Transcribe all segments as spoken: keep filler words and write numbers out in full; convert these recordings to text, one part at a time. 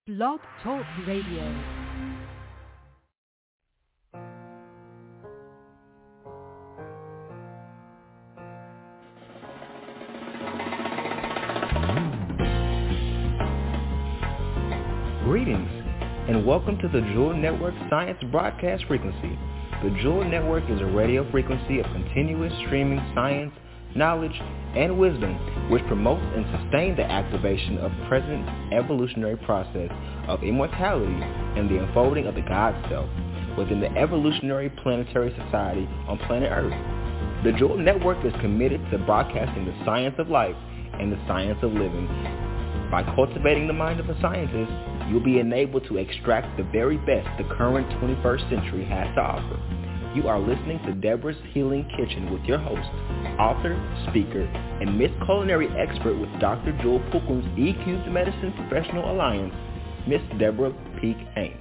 Blog Talk Radio. Greetings, and welcome to the Jewel Network Science Broadcast Frequency. The Jewel Network is a radio frequency of continuous streaming science, knowledge, and wisdom, which promotes and sustains the activation of the present evolutionary process of immortality and the unfolding of the God Self within the evolutionary planetary society on planet Earth. The Jewel Network is committed to broadcasting the science of life and the science of living. By cultivating the mind of a scientist, you'll be enabled to extract the very best the current twenty-first century has to offer. You are listening to Deborah's Healing Kitchen with your host, author, speaker, and Miss Culinary Expert with Doctor Jewel Pookum's E Q Medicine Professional Alliance, Miss Deborah Peak Haynes.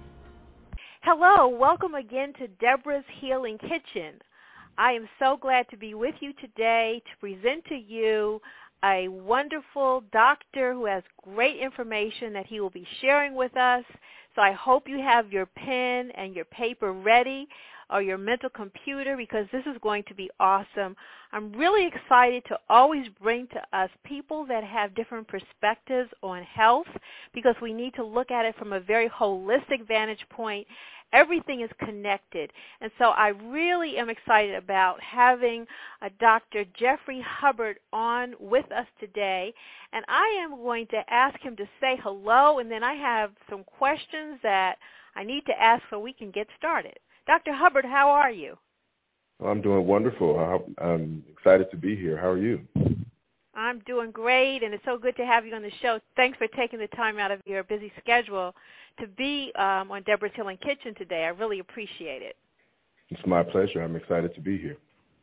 Hello, welcome again to Deborah's Healing Kitchen. I am so glad to be with you today to present to you a wonderful doctor who has great information that he will be sharing with us. So I hope you have your pen and your paper ready, or your mental computer, because this is going to be awesome. I'm really excited to always bring to us people that have different perspectives on health, because we need to look at it from a very holistic vantage point. Everything is connected. And so I really am excited about having a Doctor Jeffrey Hubbard on with us today. And I am going to ask him to say hello, and then I have some questions that I need to ask so we can get started. Doctor Hubbard, how are you? Well, I'm doing wonderful. I'm excited to be here. How are you? I'm doing great, and it's so good to have you on the show. Thanks for taking the time out of your busy schedule to be um, on Deborah's Healing Kitchen today. I really appreciate it. It's my pleasure. I'm excited to be here.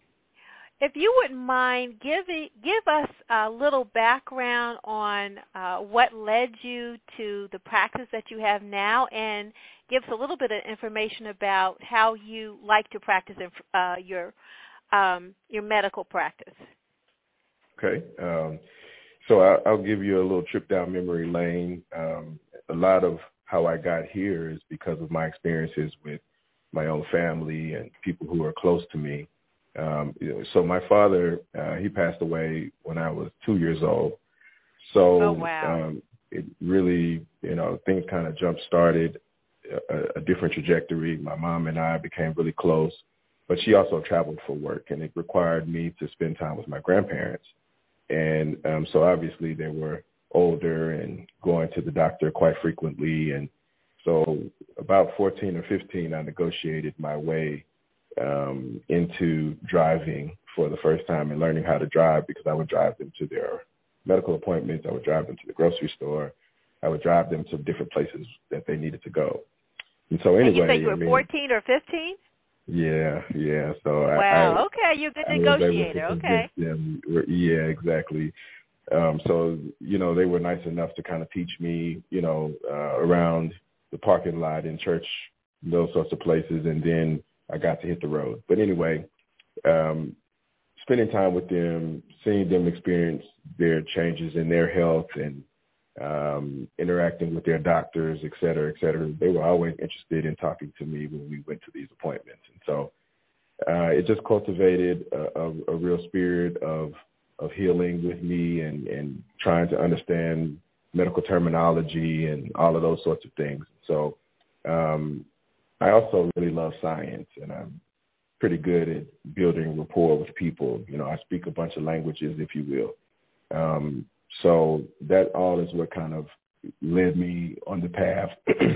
If you wouldn't mind, give, it, give us a little background on uh, what led you to the practice that you have now, and give us a little bit of information about how you like to practice in, uh, your um, your medical practice. Okay. Um, so I, I'll give you a little trip down memory lane. Um, a lot of how I got here is because of my experiences with my own family and people who are close to me. Um, you know, so my father, uh, he passed away when I was two years old. So oh, wow. um, it really, you know, things kind of jump-started a, a different trajectory. My mom and I became really close, but she also traveled for work, and it required me to spend time with my grandparents. And um, so obviously they were older and going to the doctor quite frequently. And so about fourteen or fifteen, I negotiated my way Um, into driving for the first time and learning how to drive, because I would drive them to their medical appointments. I would drive them to the grocery store. I would drive them to different places that they needed to go. And so anyway, and you said you were I mean, fourteen or fifteen? Yeah, yeah. So wow. I, okay, you're a good I negotiator. Okay. Them. Yeah, exactly. Um, so you know, they were nice enough to kind of teach me, you know, uh, around the parking lot in church, those sorts of places, and then I got to hit the road. But anyway, um, spending time with them, seeing them experience their changes in their health, and um, interacting with their doctors, et cetera, et cetera, they were always interested in talking to me when we went to these appointments. And so uh, it just cultivated a, a, a real spirit of of healing with me, and, and trying to understand medical terminology and all of those sorts of things. So um I also really love science, and I'm pretty good at building rapport with people. You know, I speak a bunch of languages, if you will. Um, so that all is what kind of led me on the path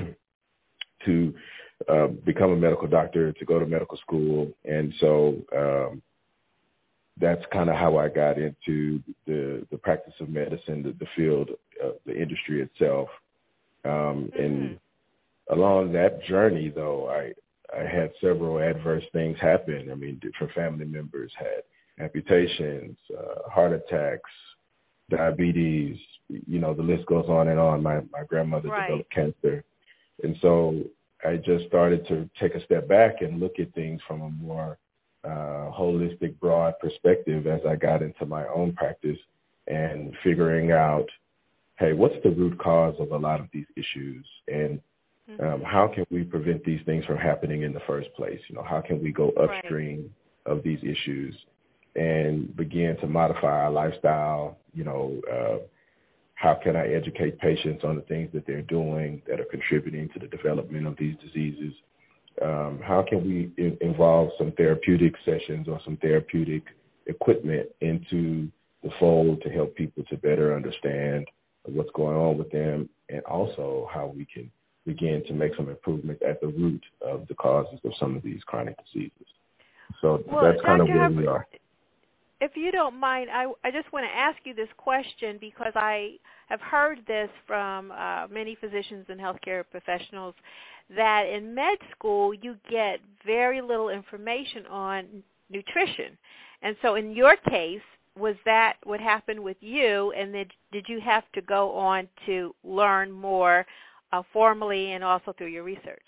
to uh, become a medical doctor, to go to medical school. And so um, that's kind of how I got into the, the practice of medicine, the, the field, uh, the industry itself. Um, mm-hmm. And along that journey, though, I, I had several adverse things happen. I mean, different family members had amputations, uh, heart attacks, diabetes, you know, the list goes on and on. My, my grandmother right. developed cancer. And so I just started to take a step back and look at things from a more uh, holistic, broad perspective as I got into my own practice, and figuring out hey, what's the root cause of a lot of these issues, and um, how can we prevent these things from happening in the first place? You know, how can we go upstream right. of these issues and begin to modify our lifestyle? You know, uh, how can I educate patients on the things that they're doing that are contributing to the development of these diseases? Um, how can we in- involve some therapeutic sessions or some therapeutic equipment into the fold to help people to better understand what's going on with them, and also how we can begin to make some improvements at the root of the causes of some of these chronic diseases. So well, that's kind Doctor of where Hubbard, we are. If you don't mind, I, I just want to ask you this question because I have heard this from uh, many physicians and healthcare professionals that in med school you get very little information on nutrition. And so in your case, was that what happened with you, and then did you have to go on to learn more uh, formally and also through your research?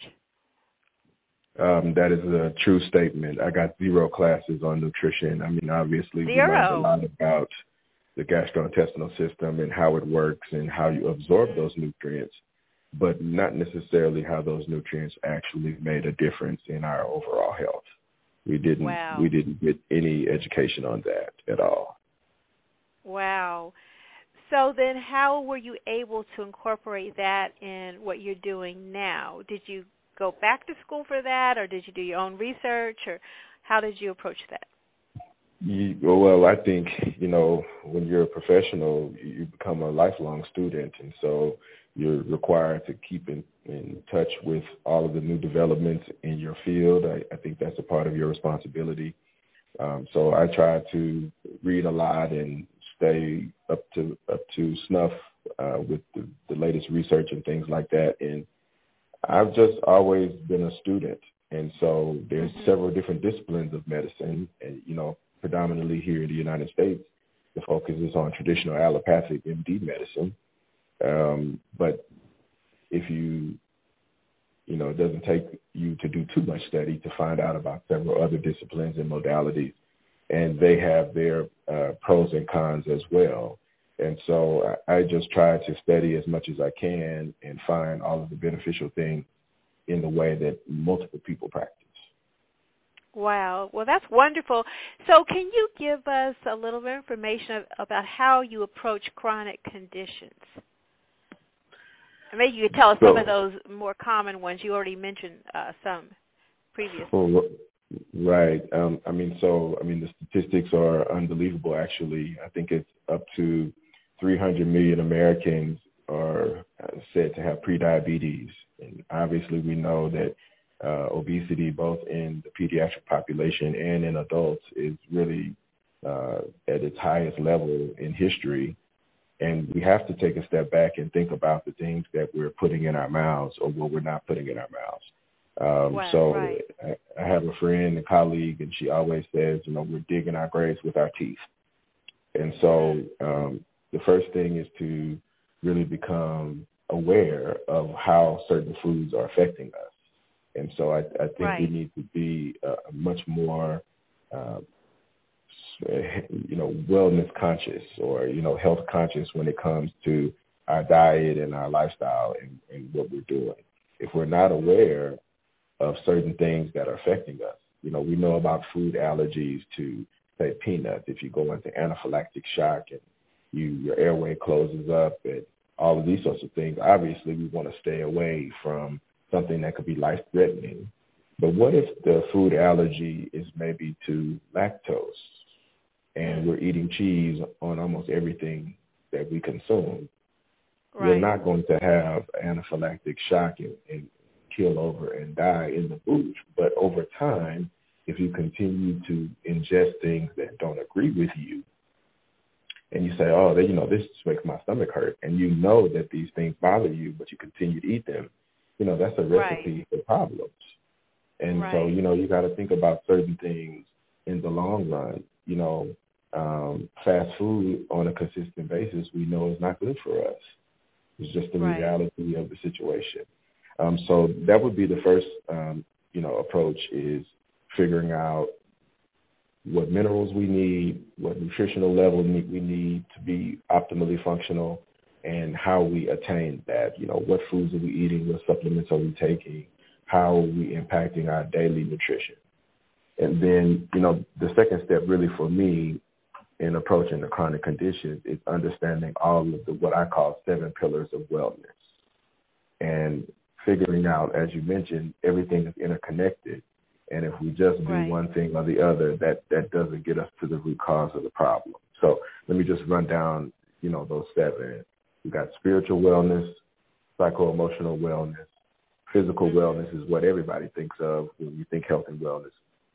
Um, that is a true statement. I got zero classes on nutrition. I mean, obviously, zero. we learned a lot about the gastrointestinal system and how it works and how you absorb mm-hmm. those nutrients, but not necessarily how those nutrients actually made a difference in our overall health. We didn't. Wow. We didn't get any education on that at all. Wow. So then, how were you able to incorporate that in what you're doing now? Did you go back to school for that, or did you do your own research, or how did you approach that? You, well, I think, you know, when you're a professional, you become a lifelong student, and so you're required to keep in, in touch with all of the new developments in your field. I, I think that's a part of your responsibility. Um, so I try to read a lot and stay up to up to snuff uh, with the, the latest research and things like that. And I've just always been a student, and so there's mm-hmm. several different disciplines of medicine, and you know, predominantly here in the United States, the focus is on traditional allopathic M D medicine. Um, but if you, you know, it doesn't take you to do too much study to find out about several other disciplines and modalities, and they have their uh, pros and cons as well. And so I, I just try to study as much as I can and find all of the beneficial things in the way that multiple people practice. Wow. Well, that's wonderful. So can you give us a little bit of information about how you approach chronic conditions? And maybe you could tell us so, some of those more common ones. You already mentioned uh, some previously. Well, right. Um, I mean, so, I mean, the statistics are unbelievable, actually. I think it's up to three hundred million Americans are said to have prediabetes. And obviously we know that uh, obesity, both in the pediatric population and in adults, is really uh, at its highest level in history. And we have to take a step back and think about the things that we're putting in our mouths or what we're not putting in our mouths. Um, wow, so right. I, I have a friend, a colleague, and she always says, you know, we're digging our graves with our teeth. And so um, the first thing is to really become aware of how certain foods are affecting us. And so I, I think right. we need to be uh, much more, uh, you know, wellness conscious or, you know, health conscious when it comes to our diet and our lifestyle and, and what we're doing. If we're not aware of certain things that are affecting us, you know, we know about food allergies to, say, peanuts. If you go into anaphylactic shock and you your airway closes up and all of these sorts of things, obviously we want to stay away from something that could be life-threatening. But what if the food allergy is maybe to lactose and we're eating cheese on almost everything that we consume? Right. We're not going to have anaphylactic shock and, and kill over and die in the booth. But over time, if you continue to ingest things that don't agree with you, and you say, oh, they, you know, this makes my stomach hurt, and you know that these things bother you, but you continue to eat them, you know, that's a recipe right. for problems. And right. so, you know, you got to think about certain things in the long run. You know, um, fast food on a consistent basis, we know is not good for us. It's just the right. reality of the situation. Um, so that would be the first, um, you know, approach is figuring out what minerals we need, what nutritional level we need to be optimally functional, and how we attain that. You know, what foods are we eating? What supplements are we taking? How are we impacting our daily nutrition? And then, you know, the second step really for me in approaching the chronic conditions is understanding all of the what I call seven pillars of wellness. And figuring out, as you mentioned, everything is interconnected. And if we just do right. one thing or the other, that, that doesn't get us to the root cause of the problem. So let me just run down, you know, those seven. We got spiritual wellness, psycho-emotional wellness, physical mm-hmm. wellness is what everybody thinks of when you think health and wellness.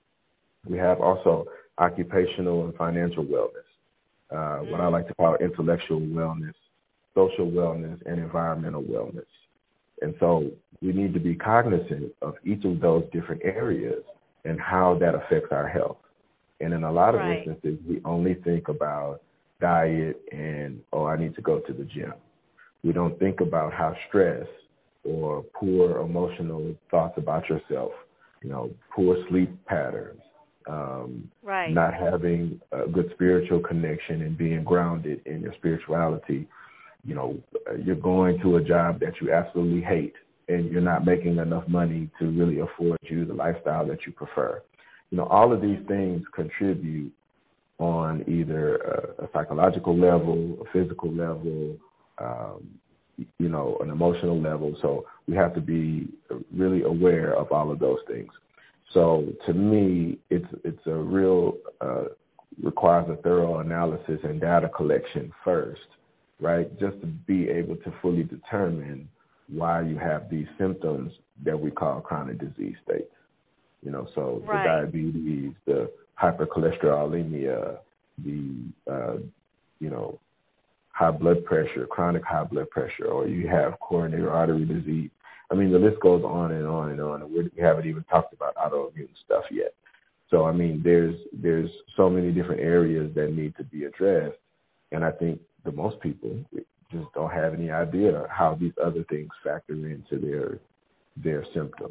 We have also occupational and financial wellness, uh, mm-hmm. what I like to call intellectual wellness, social wellness, and environmental wellness. And so we need to be cognizant of each of those different areas and how that affects our health. And in a lot of right. instances, we only think about diet and, oh, I need to go to the gym. We don't think about how stress or poor emotional thoughts about yourself, you know, poor sleep patterns, um, right. not having a good spiritual connection and being grounded in your spirituality. You know, you're going to a job that you absolutely hate and you're not making enough money to really afford you the lifestyle that you prefer. You know, all of these things contribute on either a, a psychological level, a physical level, um, you know, an emotional level. So we have to be really aware of all of those things. So to me, it's it's a real, uh, requires a thorough analysis and data collection first, right? Just to be able to fully determine why you have these symptoms that we call chronic disease states. You know, so right. the diabetes, the hypercholesterolemia, the, uh, you know, high blood pressure, chronic high blood pressure, or you have coronary artery disease. I mean, the list goes on and on and on, and we haven't even talked about autoimmune stuff yet. So, I mean, there's there's so many different areas that need to be addressed, and I think the most people just don't have any idea how these other things factor into their their symptoms.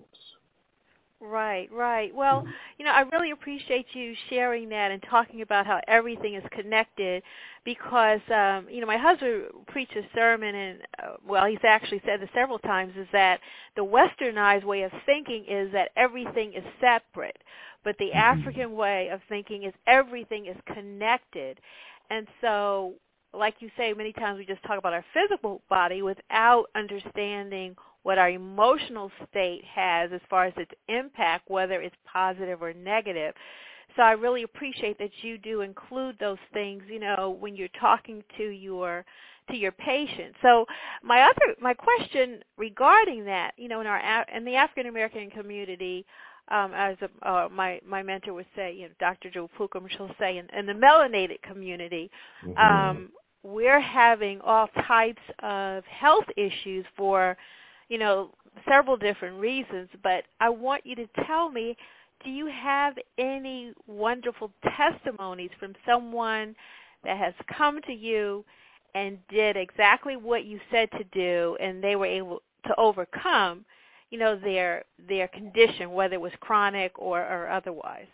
Right, right. Well, you know, I really appreciate you sharing that and talking about how everything is connected because, um, you know, my husband preached a sermon and, uh, well, he's actually said this several times, is that the westernized way of thinking is that everything is separate, but the African way of thinking is everything is connected. And so, like you say, many times we just talk about our physical body without understanding what our emotional state has as far as its impact, whether it's positive or negative. So I really appreciate that you do include those things, you know, when you're talking to your to your patient. So my other my question regarding that, you know, in our in the African American community, um, as a, uh, my my mentor would say, you know, Doctor Joe Pukum, she'll say, in, in the melanated community, mm-hmm. um, we're having all types of health issues for, you know, several different reasons, but I want you to tell me, do you have any wonderful testimonies from someone that has come to you and did exactly what you said to do and they were able to overcome, you know, their their condition, whether it was chronic or, or otherwise?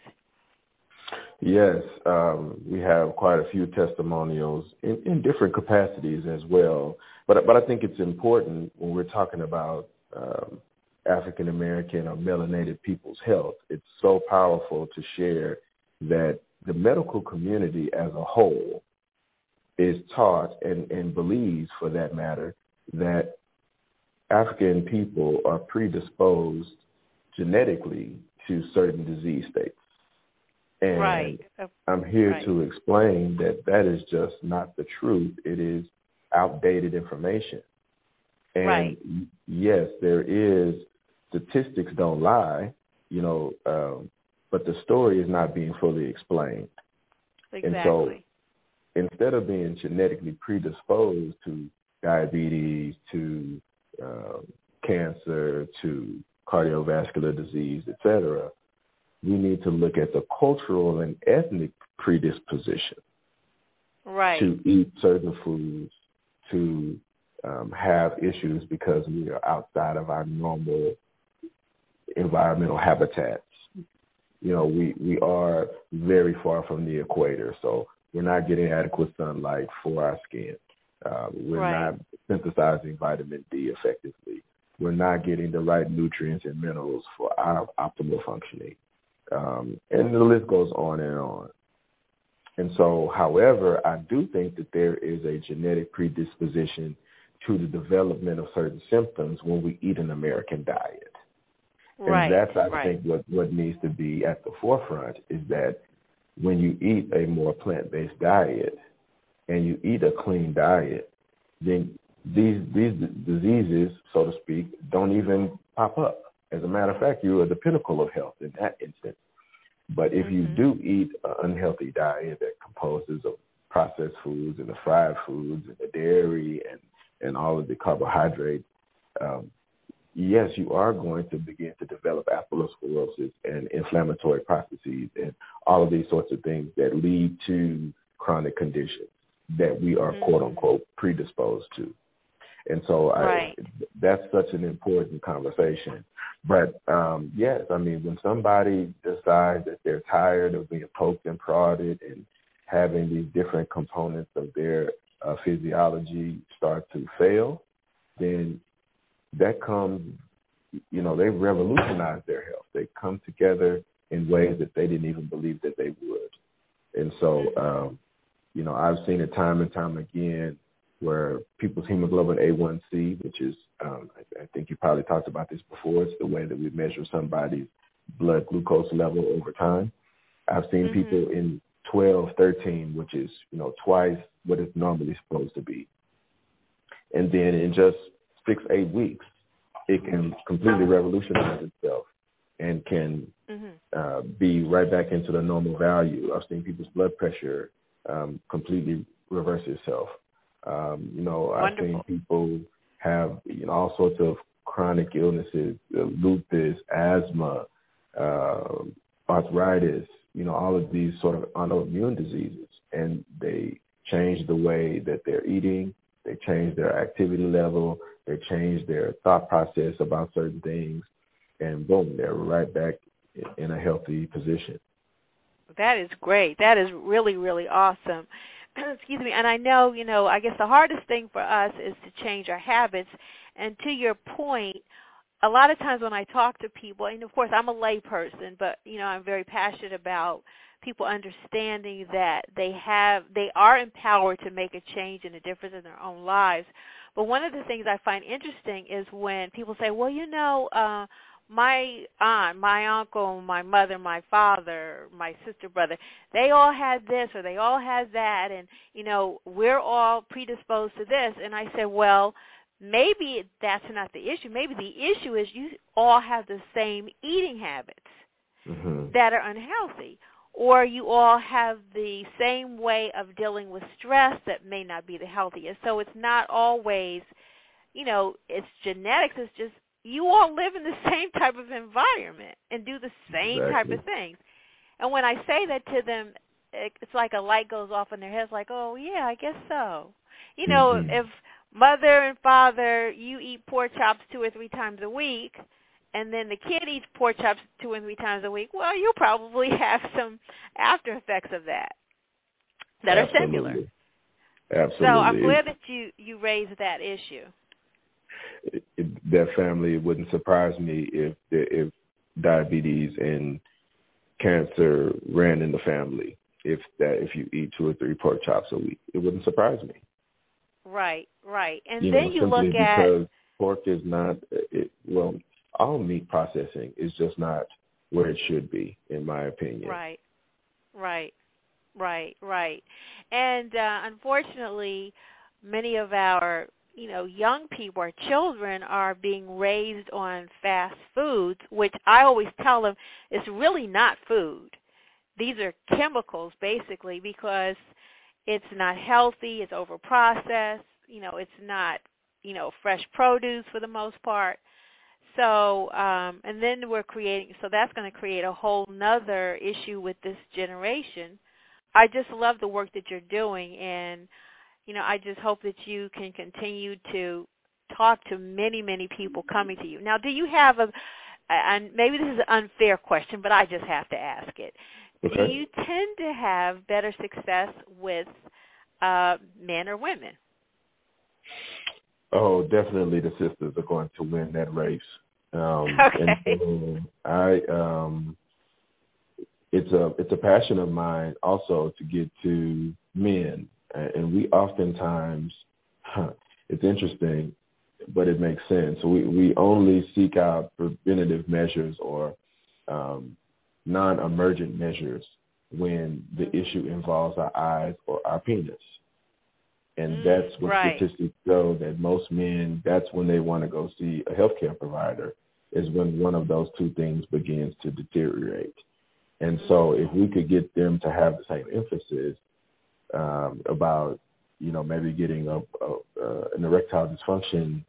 Yes, um, we have quite a few testimonials in, in different capacities as well. But but I think it's important when we're talking about um, African American or melanated people's health. It's so powerful to share that the medical community as a whole is taught and, and believes, for that matter, that African people are predisposed genetically to certain disease states. And right. I'm here right. to explain that that is just not the truth. It is outdated information. And right. yes, there is, statistics don't lie, you know, um, but the story is not being fully explained. Exactly. And so instead of being genetically predisposed to diabetes, to uh, cancer, to cardiovascular disease, et cetera, we need to look at the cultural and ethnic predisposition right. to eat certain foods, to um, have issues because we are outside of our normal environmental habitats. You know, we, we are very far from the equator, so we're not getting adequate sunlight for our skin. Uh, we're right. not synthesizing vitamin D effectively. We're not getting the right nutrients and minerals for our optimal functioning. Um, and the list goes on and on. And so, however, I do think that there is a genetic predisposition to the development of certain symptoms when we eat an American diet. Right, and that's, I right. think, what, what needs to be at the forefront is that when you eat a more plant-based diet and you eat a clean diet, then these these diseases, so to speak, don't even pop up. As a matter of fact, you are the pinnacle of health in that instance. But if mm-hmm. you do eat an unhealthy diet that composes of processed foods and the fried foods and the dairy and, and all of the carbohydrates, um, yes, you are going to begin to develop atherosclerosis and inflammatory processes and all of these sorts of things that lead to chronic conditions that we are, mm-hmm. quote unquote, predisposed to. And so right. I, that's such an important conversation. But, um, yes, I mean, when somebody decides that they're tired of being poked and prodded and having these different components of their uh, physiology start to fail, then that comes, you know, they revolutionize their health. They come together in ways that they didn't even believe that they would. And so, um, you know, I've seen it time and time again where people's hemoglobin A one C, which is, um, I, I think you probably talked about this before, it's the way that we measure somebody's blood glucose level over time. I've seen mm-hmm. people in twelve, thirteen, which is, you know, twice what it's normally supposed to be. And then in just six, eight weeks, it can completely revolutionize itself and can mm-hmm. uh, be right back into the normal value. I've seen people's blood pressure um, completely reverse itself. Um, you know, Wonderful. I've seen people have, you know, all sorts of chronic illnesses, uh, lupus, asthma, uh, arthritis, you know, all of these sort of autoimmune diseases. And they change the way that they're eating. They change their activity level. They change their thought process about certain things. And boom, they're right back in a healthy position. That is great. That is really, really awesome. Excuse me. And I know, you know, I guess the hardest thing for us is to change our habits. And to your point, a lot of times when I talk to people, and of course I'm a lay person, but, you know, I'm very passionate about people understanding that they have, they are empowered to make a change and a difference in their own lives. But one of the things I find interesting is when people say, well, you know, uh, my aunt, my uncle, my mother, my father, my sister, brother, they all had this or they all had that, and, you know, we're all predisposed to this. And I said, well, maybe that's not the issue. Maybe the issue is you all have the same eating habits mm-hmm. that are unhealthy, or you all have the same way of dealing with stress that may not be the healthiest. So it's not always, you know, it's genetics. It's just you all live in the same type of environment and do the same exactly. type of things. And when I say that to them, it's like a light goes off in their heads, like, oh, yeah, I guess so. You know, mm-hmm. if mother and father, you eat pork chops two or three times a week, and then the kid eats pork chops two or three times a week, well, you'll probably have some after effects of that that Absolutely. are similar. Absolutely. So I'm glad that you, you raised that issue. It, it, that family, it wouldn't surprise me if if diabetes and cancer ran in the family. If that if you eat two or three pork chops a week, it wouldn't surprise me. Right, right, and you then know, you simply look at because pork is not it, well, all meat processing is just not where it should be, in my opinion. Right, right, right, right, and uh, unfortunately, many of our you know, young people or children are being raised on fast foods, which I always tell them is really not food. These are chemicals, basically, because it's not healthy, it's overprocessed, you know, it's not, you know, fresh produce for the most part. So, um, and then we're creating, so that's going to create a whole nother issue with this generation. I just love the work that you're doing, and you know, I just hope that you can continue to talk to many, many people coming to you. Now, do you have a, and maybe this is an unfair question, but I just have to ask it. Okay. Do you tend to have better success with uh, men or women? Oh, definitely the sisters are going to win that race. Um, okay. And so I, um, it's a it's a passion of mine also to get to men, and we oftentimes, huh, it's interesting, but it makes sense. We we only seek out preventative measures or um, non-emergent measures when the issue involves our eyes or our penis. And Mm, that's what right. statistics show, that most men, that's when they want to go see a healthcare provider, is when one of those two things begins to deteriorate. And so if we could get them to have the same emphasis um, about, you know, maybe getting a, a, uh, an erectile dysfunction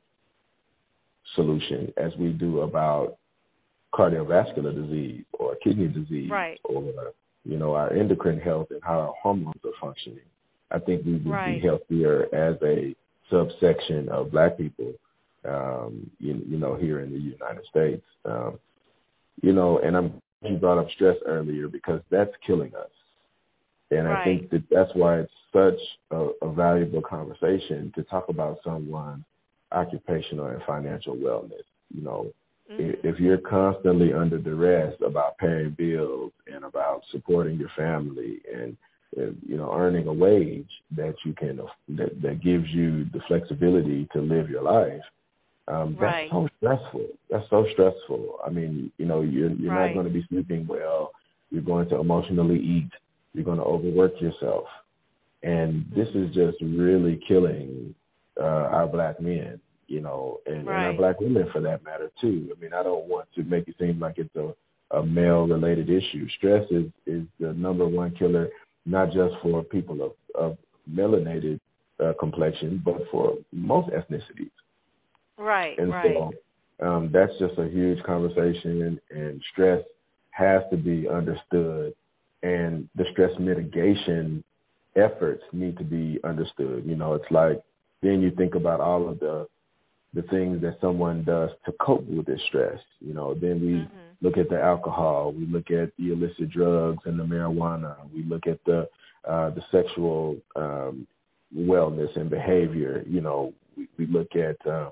solution as we do about cardiovascular disease or kidney disease, right. or, you know, our endocrine health and how our hormones are functioning, I think we would right. be healthier as a subsection of Black people, um, you, you know, here in the United States. Um, you know, and I'm glad you brought up stress earlier, because that's killing us. And right. I think that that's why it's such a, a valuable conversation to talk about someone's occupational and financial wellness. You know, mm-hmm. if, if you're constantly under duress about paying bills and about supporting your family and you know, earning a wage that you can, that, that gives you the flexibility to live your life, um, that's right. so stressful. That's so stressful. I mean, you know, you're, you're right. not going to be sleeping well. You're going to emotionally eat. You're going to overwork yourself. And this is just really killing uh, our Black men, you know, and, right. and our Black women for that matter, too. I mean, I don't want to make it seem like it's a, a male-related issue. Stress is, is the number one killer, not just for people of, of melanated uh, complexion, but for most ethnicities. Right, and right. so um, that's just a huge conversation, and stress has to be understood, and the stress mitigation efforts need to be understood. You know, it's like then you think about all of the the things that someone does to cope with this stress. You know, then we mm-hmm. look at the alcohol, we look at the illicit drugs and the marijuana, we look at the uh, the sexual um, wellness and behavior. You know, we, we look at uh,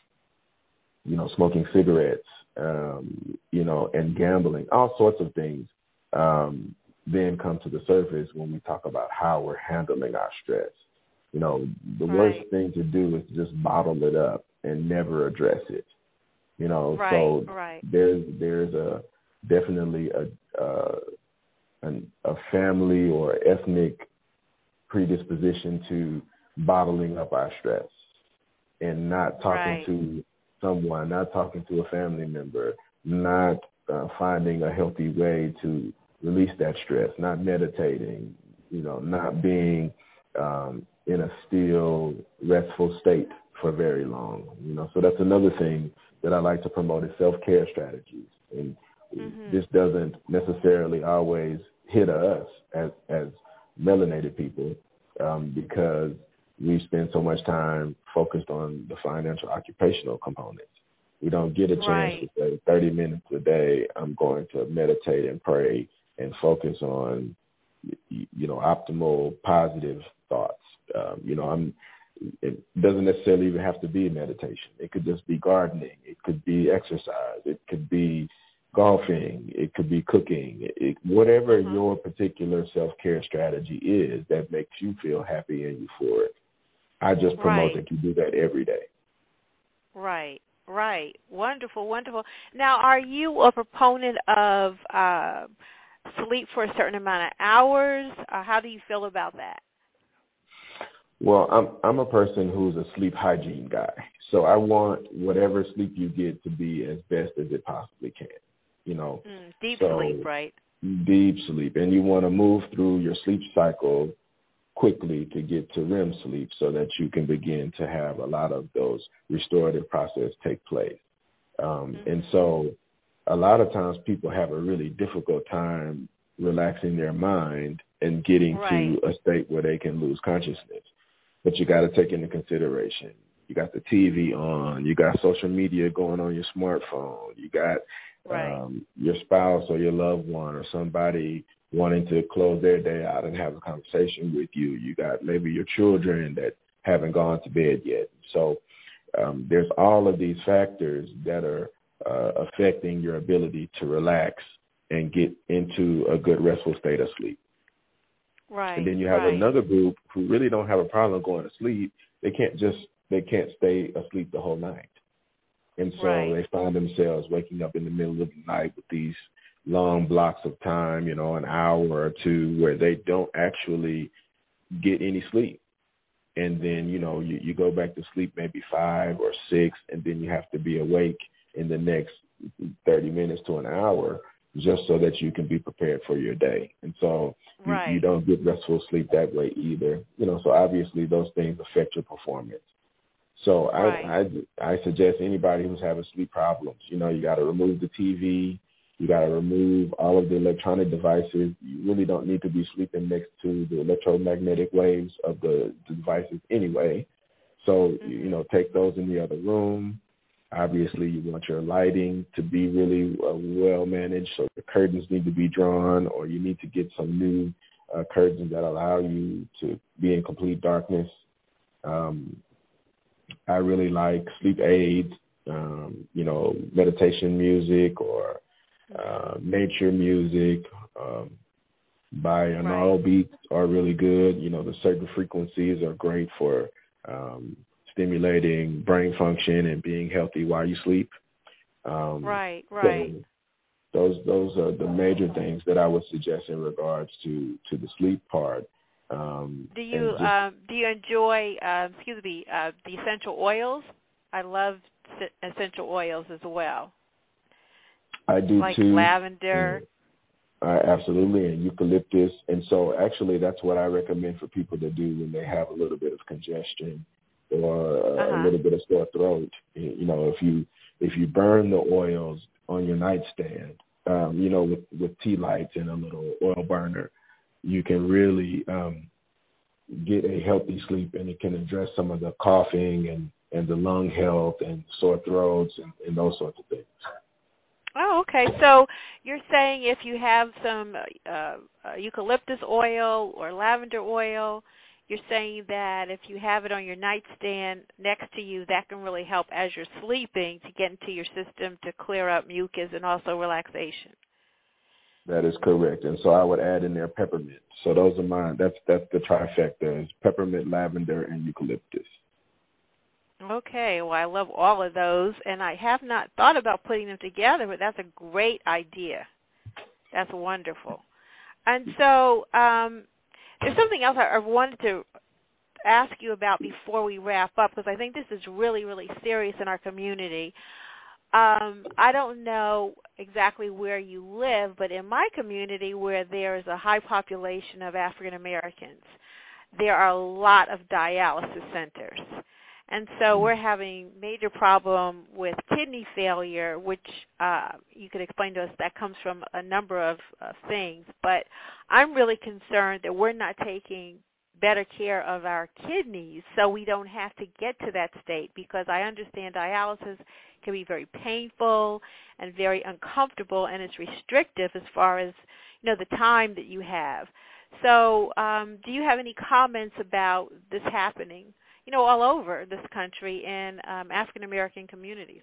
you know smoking cigarettes, um, you know, and gambling, all sorts of things. Um, then come to the surface when we talk about how we're handling our stress. You know, the right. worst thing to do is just bottle it up and never address it. You know, right, so right. there's there's a definitely a uh, an, a family or ethnic predisposition to bottling up our stress and not talking right. to someone, not talking to a family member, not uh, finding a healthy way to release that stress, not meditating, you know, not being um, in a still, restful state for very long. You know, so that's another thing that I like to promote is self-care strategies. And mm-hmm. this doesn't necessarily always hit us as, as melanated people um, because we spend so much time focused on the financial occupational components. We don't get a chance right. to say thirty minutes a day, I'm going to meditate and pray and focus on, you know, optimal, positive thoughts. Um, you know, I'm, it doesn't necessarily even have to be meditation. It could just be gardening. It could be exercise. It could be golfing. It could be cooking. It, it, whatever mm-hmm. your particular self-care strategy is that makes you feel happy and euphoric. I just promote right. that you do that every day. Right, right. Wonderful, wonderful. Now, are you a proponent of uh, sleep for a certain amount of hours? Uh, how do you feel about that? Well, I'm I'm a person who's a sleep hygiene guy. So I want whatever sleep you get to be as best as it possibly can. You know, mm, deep so sleep, right? Deep sleep, and you want to move through your sleep cycle quickly to get to R E M sleep so that you can begin to have a lot of those restorative processes take place. Um, mm-hmm. And so a lot of times people have a really difficult time relaxing their mind and getting right. to a state where they can lose consciousness. But you got to take into consideration, you got the T V on, you got social media going on your smartphone, you got right. um, your spouse or your loved one or somebody wanting to close their day out and have a conversation with you. You got maybe your children that haven't gone to bed yet. So um, there's all of these factors that are uh, affecting your ability to relax and get into a good restful state of sleep. Right. And then you have right. another group who really don't have a problem going to sleep. They can't just, they can't stay asleep the whole night. And so right. they find themselves waking up in the middle of the night with these long blocks of time, you know, an hour or two where they don't actually get any sleep. And then, you know, you, you go back to sleep maybe five or six, and then you have to be awake in the next thirty minutes to an hour just so that you can be prepared for your day. And so you, right. you don't get restful sleep that way either. You know, so obviously those things affect your performance. So right. I, I I suggest anybody who's having sleep problems, you know, you got to remove the T V. You got to remove all of the electronic devices. You really don't need to be sleeping next to the electromagnetic waves of the, the devices anyway. So, mm-hmm. you know, take those in the other room. Obviously, you want your lighting to be really uh, well managed. So the curtains need to be drawn, or you need to get some new uh, curtains that allow you to be in complete darkness. Um, I really like sleep aids, um, you know, meditation music or Uh, nature music, um, binaural right. beats are really good. You know, the certain frequencies are great for um, stimulating brain function and being healthy while you sleep. Um, right, right. So those those are the major things that I would suggest in regards to, to the sleep part. Um, do you just, um, do you enjoy uh, excuse me uh, the essential oils? I love essential oils as well. I do like too. lavender. Uh, absolutely, and eucalyptus. And so actually that's what I recommend for people to do when they have a little bit of congestion or uh, uh-huh. a little bit of sore throat. You know, if you if you burn the oils on your nightstand, um, you know, with, with tea lights and a little oil burner, you can really um, get a healthy sleep, and it can address some of the coughing and, and the lung health and sore throats and, and those sorts of things. Oh, okay. So you're saying if you have some uh, uh, eucalyptus oil or lavender oil, you're saying that if you have it on your nightstand next to you, that can really help as you're sleeping to get into your system to clear up mucus and also relaxation. That is correct. And so I would add in there peppermint. So those are mine. That's that's the trifecta is peppermint, lavender, and eucalyptus. Okay, well, I love all of those, and I have not thought about putting them together, but that's a great idea. That's wonderful. And so um, there's something else I, I wanted to ask you about before we wrap up, because I think this is really, really serious in our community. Um, I don't know exactly where you live, but in my community where there is a high population of African Americans, there are a lot of dialysis centers. And so we're having major problem with kidney failure, which uh, you could explain to us that comes from a number of uh, things. But I'm really concerned that we're not taking better care of our kidneys so we don't have to get to that state, because I understand dialysis can be very painful and very uncomfortable, and it's restrictive as far as, you know, the time that you have. So um, do you have any comments about this happening, you know, all over this country in um, African-American communities?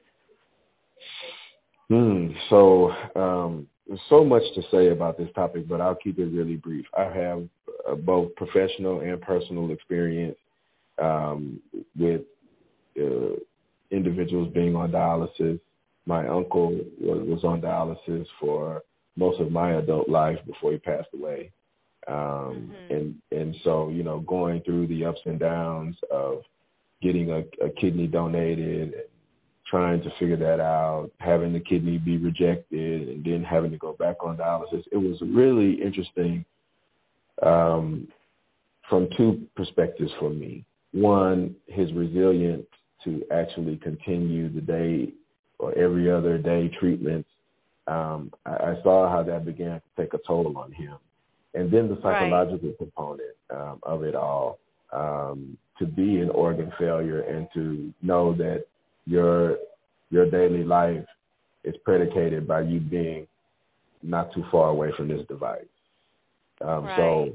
Mm, so um, there's so much to say about this topic, but I'll keep it really brief. I have uh, both professional and personal experience um, with uh, individuals being on dialysis. My uncle was, was on dialysis for most of my adult life before he passed away. Um, mm-hmm. and, and so, you know, going through the ups and downs of getting a, a kidney donated, and trying to figure that out, having the kidney be rejected, and then having to go back on dialysis. It was really interesting um, from two perspectives for me. One, his resilience to actually continue the day or every other day treatments. Um, I, I saw how that began to take a toll on him. And then the psychological right. component um, of it all, um, to be in organ failure and to know that your your daily life is predicated by you being not too far away from this device. Um, right. So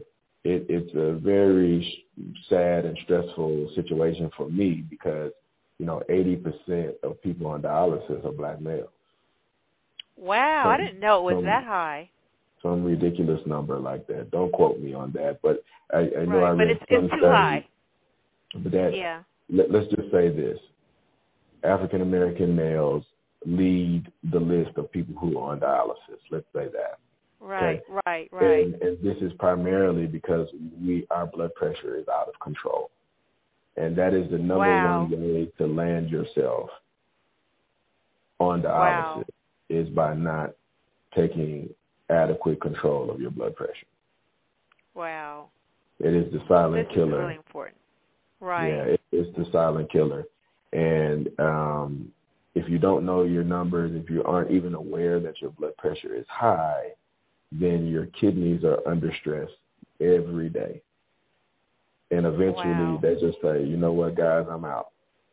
it, it's a very sad and stressful situation for me because, you know, eighty percent of people on dialysis are black males. Wow, some, I didn't know it was some, that high. Some ridiculous number like that. Don't quote me on that, but I, I know right, I read but it's, some it's too study, high. But that, yeah. let, let's just say this. African American males lead the list of people who are on dialysis. Let's say that. Right, okay? right, right. And, and this is primarily because we our blood pressure is out of control. And that is the number wow. one way to land yourself on dialysis wow. is by not taking adequate control of your blood pressure. Wow. It is the silent this killer. This is really important. Right. Yeah, it, it's the silent killer. And um, if you don't know your numbers, if you aren't even aware that your blood pressure is high, then your kidneys are under stress every day. And eventually wow. they just say, you know what, guys, I'm out.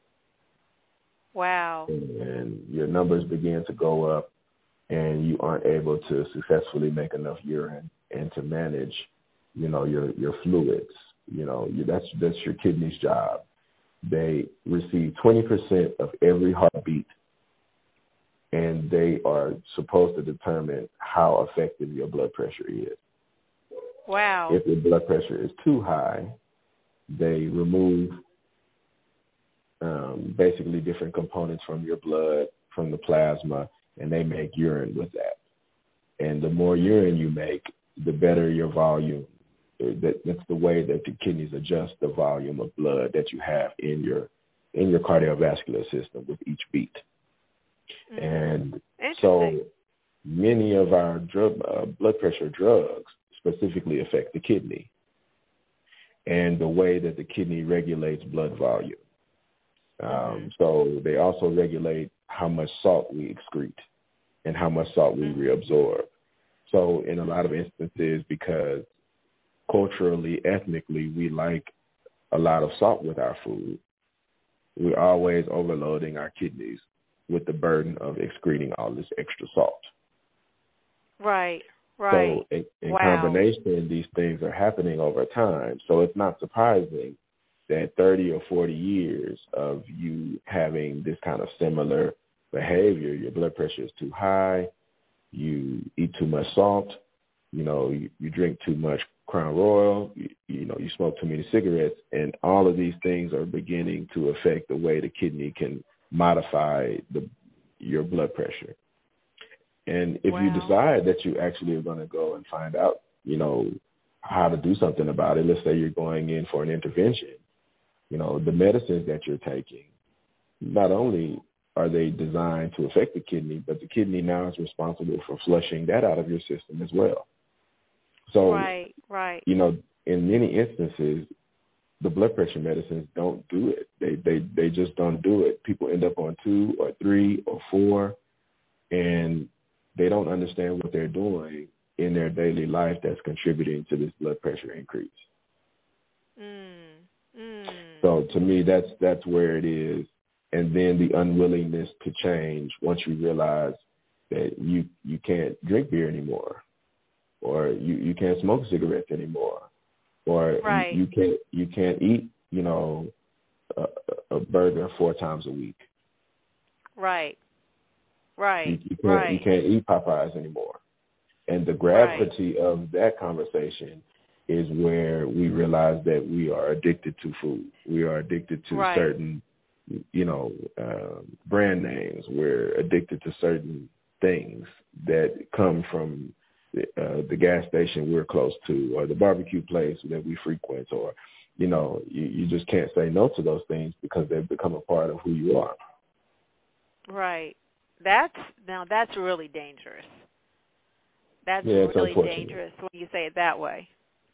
Wow. And, and your numbers begin to go up, and you aren't able to successfully make enough urine and to manage, you know, your, your fluids. You know, you, that's that's your kidney's job. They receive twenty percent of every heartbeat, and they are supposed to determine how effective your blood pressure is. Wow. If your blood pressure is too high, they remove um, basically different components from your blood, from the plasma, and they make urine with that. And the more urine you make, the better your volume. That, that's the way that the kidneys adjust the volume of blood that you have in your in your cardiovascular system with each beat. Mm-hmm. And so many of our drug, uh, blood pressure drugs specifically affect the kidney and the way that the kidney regulates blood volume. Um, mm-hmm. So they also regulate how much salt we excrete and how much salt we reabsorb. So in a lot of instances, because culturally, ethnically, we like a lot of salt with our food, we're always overloading our kidneys with the burden of excreting all this extra salt. Right, right. So in, in wow. combination, these things are happening over time. So it's not surprising that thirty or forty years of you having this kind of similar behavior, your blood pressure is too high, you eat too much salt, you know, you, you drink too much Crown Royal, you, you know, you smoke too many cigarettes, and all of these things are beginning to affect the way the kidney can modify the your blood pressure. And if wow. you decide that you actually are going to go and find out, you know, how to do something about it, let's say you're going in for an intervention, you know, the medicines that you're taking, not only are they designed to affect the kidney, but the kidney now is responsible for flushing that out of your system as well. So, right, right. you know, in many instances, the blood pressure medicines don't do it. They, they, they just don't do it. People end up on two or three or four, and they don't understand what they're doing in their daily life that's contributing to this blood pressure increase. Mm, mm. So to me, that's that's where it is. And then the unwillingness to change once you realize that you, you can't drink beer anymore, or you, you can't smoke cigarettes anymore, or right. you, you can't you can't eat, you know, a, a burger four times a week. Right. Right. You, you can't right. you can't eat Popeyes anymore. And the gravity right. of that conversation is where we realize that we are addicted to food. We are addicted to right. certain, you know, uh, brand names. We're addicted to certain things that come from the, uh, the gas station we're close to, or the barbecue place that we frequent, or, you know, you, you just can't say no to those things because they've become a part of who you are. Right. That's now that's really dangerous. That's yeah, really dangerous when you say it that way.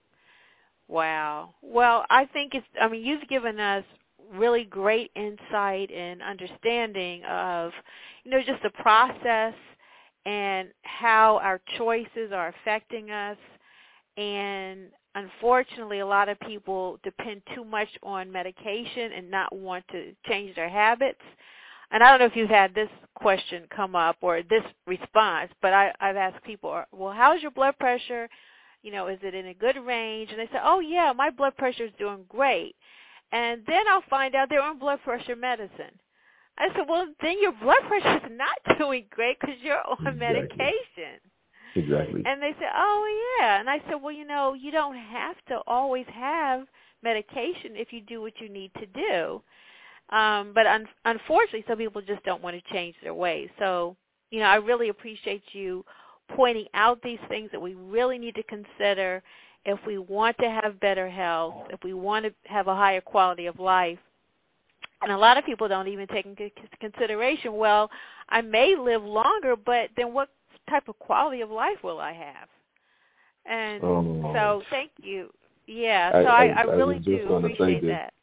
Wow. Well, I think it's, I mean, you've given us really great insight and understanding of, you know, just the process and how our choices are affecting us. And unfortunately, a lot of people depend too much on medication and not want to change their habits. And I don't know if you've had this question come up or this response, but I, I've asked people, well, how's your blood pressure? you know, is it in a good range? And they say, oh, yeah, my blood pressure is doing great. And then I'll find out they're on blood pressure medicine. I said, well, then your blood pressure is not doing great because you're on Exactly. medication. Exactly. And they said, oh, yeah. And I said, well, you know, you don't have to always have medication if you do what you need to do. Um, but un- unfortunately, some people just don't want to change their ways. So, you know, I really appreciate you pointing out these things that we really need to consider if we want to have better health, if we want to have a higher quality of life. And a lot of people don't even take into consideration, well, I may live longer, but then what type of quality of life will I have? And um, so thank you. Yeah, so I, I, I really I do appreciate that.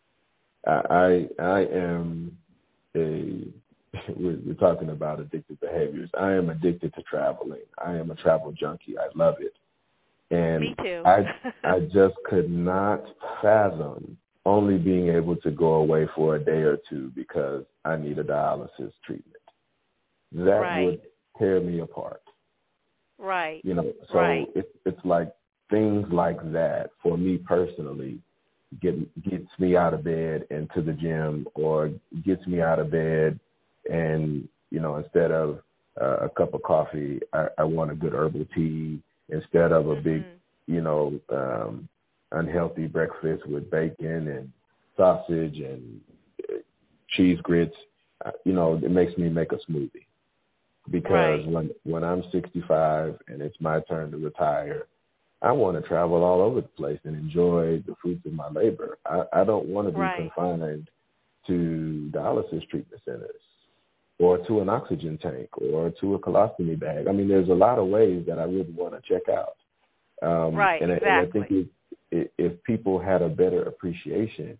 I, I am a, we're, we're talking about addictive behaviors. I am addicted to traveling. I am a travel junkie. I love it. And Me too. I, I just could not fathom only being able to go away for a day or two because I need a dialysis treatment. That right. would tear me apart. Right. You know, so right. it's it's like things like that for me personally get gets me out of bed and to the gym, or gets me out of bed and, you know, instead of uh, a cup of coffee, I, I want a good herbal tea instead of a mm-hmm. big, you know, um, unhealthy breakfast with bacon and sausage and cheese grits. Uh, you know, it makes me make a smoothie. Because right. when when I'm sixty-five and it's my turn to retire, I want to travel all over the place and enjoy the fruits of my labor. I, I don't want to be right. confined to dialysis treatment centers or to an oxygen tank or to a colostomy bag. I mean, there's a lot of ways that I wouldn't want to check out. Um, right, and, exactly. I, and I think if, if people had a better appreciation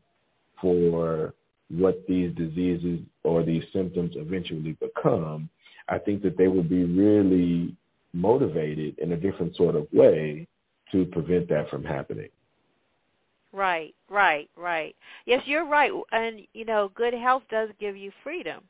for what these diseases or these symptoms eventually become, I think that they would be really motivated in a different sort of way to prevent that from happening. Right, right, right. Yes, you're right. And, you know, good health does give you freedom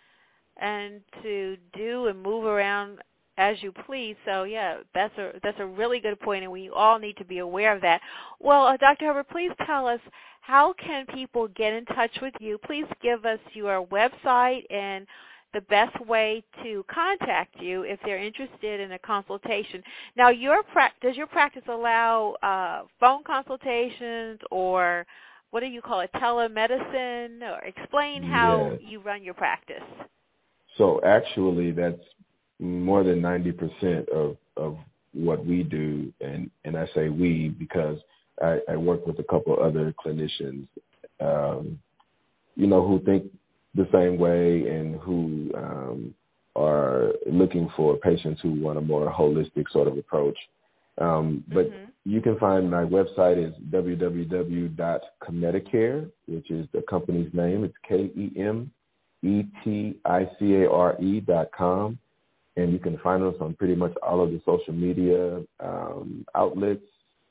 and to do and move around as you please. So, yeah, that's a that's a really good point, and we all need to be aware of that. Well, uh, Doctor Hubbard, please tell us, how can people get in touch with you? Please give us your website and the best way to contact you if they're interested in a consultation. Now, your pra- does your practice allow uh, phone consultations, or what do you call it, telemedicine? Or explain how yes. you run your practice. So actually, that's more than ninety percent of, of what we do, and, and I say we because I, I work with a couple other clinicians, um, you know, who think the same way and who um, are looking for patients who want a more holistic sort of approach. Um, but mm-hmm. you can find my website is w w w dot Kemedicare, which is the company's name. It's K E M E T I C A R E dot com. And you can find us on pretty much all of the social media um, outlets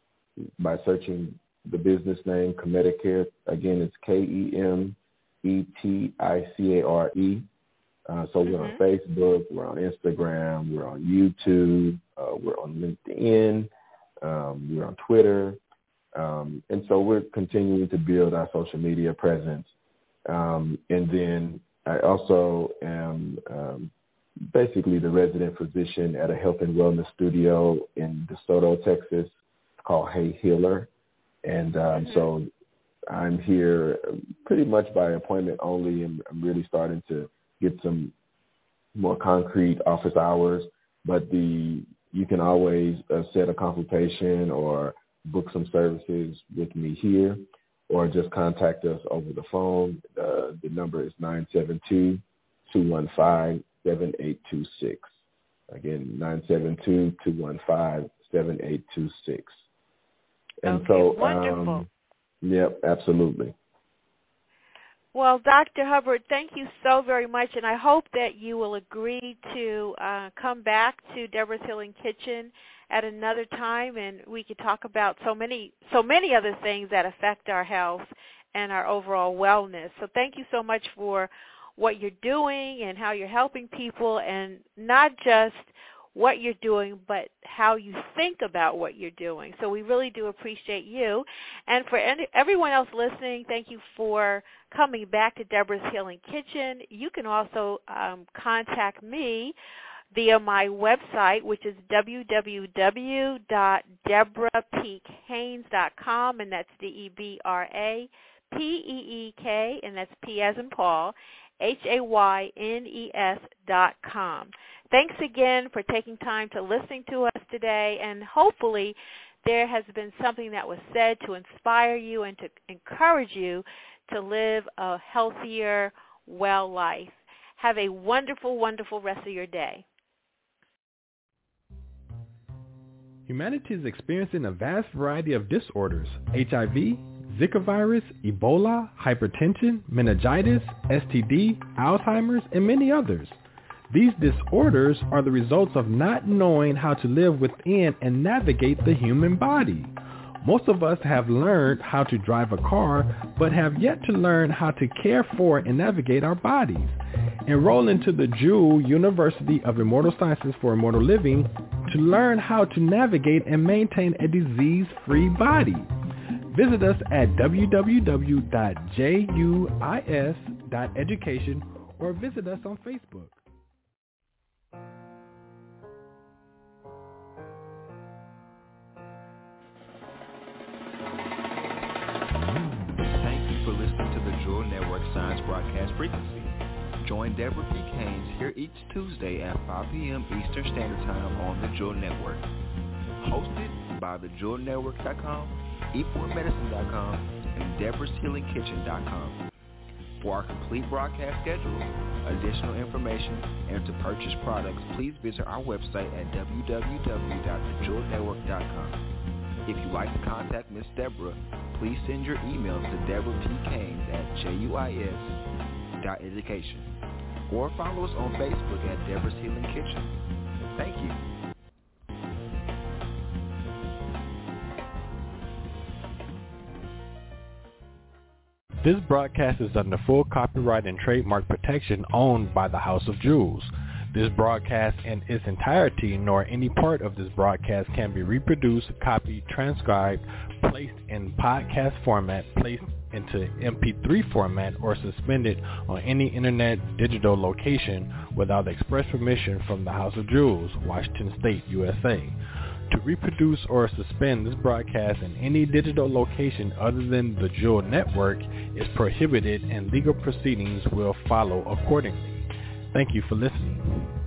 by searching the business name Kemedicare. Again, it's K E M E T I C A R E. Uh, so we're mm-hmm. on Facebook, we're on Instagram, we're on YouTube, uh, we're on LinkedIn, um, we're on Twitter. Um, and so we're continuing to build our social media presence. Um, and then I also am um, basically the resident physician at a health and wellness studio in DeSoto, Texas, called Hey Healer. And um, mm-hmm. so I'm here pretty much by appointment only, and I'm really starting to get some more concrete office hours. But the you can always uh, set a consultation or book some services with me here, or just contact us over the phone. Uh, the number is nine seven two, two one five, seven eight two six. Again, nine seven two, two one five, seven eight two six. And okay, so, wonderful. Um, Yep, absolutely. Well, Doctor Hubbard, thank you so very much, and I hope that you will agree to uh, come back to Deborah's Healing Kitchen at another time, and we could talk about so many, so many other things that affect our health and our overall wellness. So thank you so much for what you're doing and how you're helping people, and not just what you're doing, but how you think about what you're doing. So we really do appreciate you. And for any, everyone else listening, thank you for coming back to Deborah's Healing Kitchen. You can also um, contact me via my website, which is w w w dot deborah peak haynes dot com, and that's D E B R A P E E K, and that's P as in Paul, H A Y N E S dot com. Thanks again for taking time to listen to us today, and hopefully there has been something that was said to inspire you and to encourage you to live a healthier, well life. Have a wonderful, wonderful rest of your day. Humanity is experiencing a vast variety of disorders: H I V, Zika virus, Ebola, hypertension, meningitis, S T D, Alzheimer's, and many others. These disorders are the results of not knowing how to live within and navigate the human body. Most of us have learned how to drive a car, but have yet to learn how to care for and navigate our bodies. Enroll into the Jewel University of Immortal Sciences for Immortal Living to learn how to navigate and maintain a disease-free body. Visit us at w w w dot juis dot education or visit us on Facebook. Thank you for listening to the Jewel Network Science Broadcast Frequency. Join Deborah P. Haynes here each Tuesday at five p.m. Eastern Standard Time on the Jewel Network. Hosted by the jewel network dot com, e four medicine dot com, and deborahs healing kitchen dot com. For our complete broadcast schedule, additional information, and to purchase products, please visit our website at w w w dot the jewel network dot com. If you'd like to contact Miss Deborah, please send your emails to deborah p haynes at juis dot education or follow us on Facebook at Deborah's Healing Kitchen. Thank you. This broadcast is under full copyright and trademark protection owned by the House of Jewels. This broadcast in its entirety, nor any part of this broadcast, can be reproduced, copied, transcribed, placed in podcast format, placed into M P three format, or suspended on any internet digital location without express permission from the House of Jewels, Washington State, U S A. To reproduce or suspend this broadcast in any digital location other than the Jewel Network is prohibited, and legal proceedings will follow accordingly. Thank you for listening.